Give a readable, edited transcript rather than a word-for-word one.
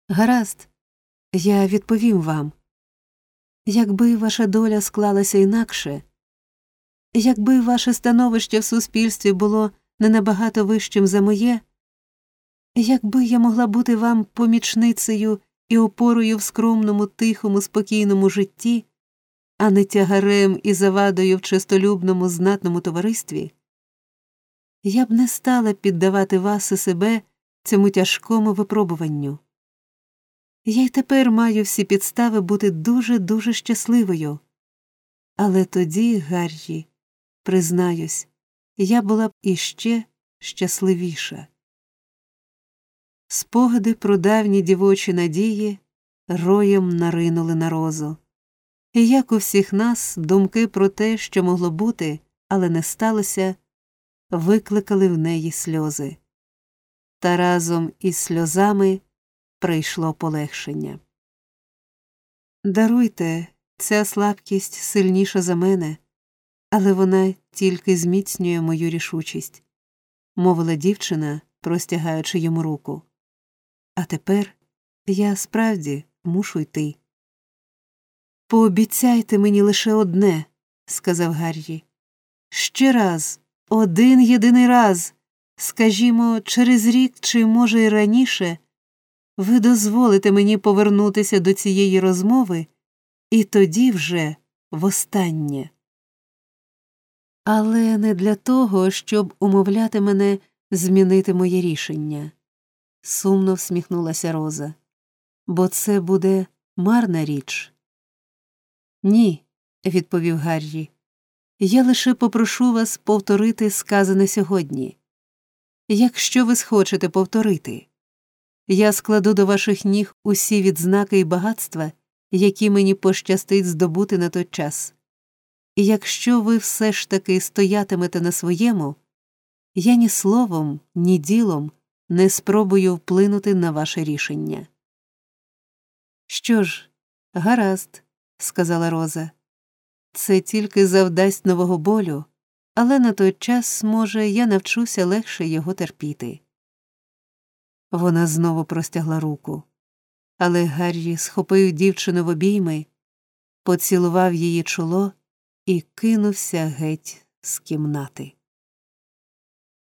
Гаразд, я відповім вам. Якби ваша доля склалася інакше, якби ваше становище в суспільстві було не набагато вищим за моє, якби я могла бути вам помічницею і опорою в скромному, тихому, спокійному житті, а не тягарем і завадою в честолюбному, знатному товаристві, я б не стала піддавати вас і себе цьому тяжкому випробуванню. Я й тепер маю всі підстави бути дуже-дуже щасливою. Але тоді, Гаррі, признаюсь, я була б іще щасливіша. Спогади про давні дівочі надії роєм наринули на Розу. І як у всіх нас, думки про те, що могло бути, але не сталося, викликали в неї сльози. Та разом із сльозами прийшло полегшення. Даруйте, ця слабкість сильніша за мене, але вона тільки зміцнює мою рішучість, мовила дівчина, простягаючи йому руку. А тепер я справді мушу йти. Пообіцяйте мені лише одне, сказав Гаррі. Ще раз, один єдиний раз, скажімо, через рік чи, може, й раніше, ви дозволите мені повернутися до цієї розмови, і тоді вже востаннє. Але не для того, щоб умовляти мене змінити моє рішення, сумно всміхнулася Роза, бо це буде марна річ. Ні, відповів Гаррі, я лише попрошу вас повторити сказане сьогодні. Якщо ви схочете повторити, я складу до ваших ніг усі відзнаки і багатства, які мені пощастить здобути на той час. І якщо ви все ж таки стоятимете на своєму, я ні словом, ні ділом не спробую вплинути на ваше рішення. Що ж, гаразд, сказала Роза. Це тільки завдасть нового болю, але на той час, може, я навчуся легше його терпіти. Вона знову простягла руку, але Гаррі схопив дівчину в обійми, поцілував її чоло і кинувся геть з кімнати.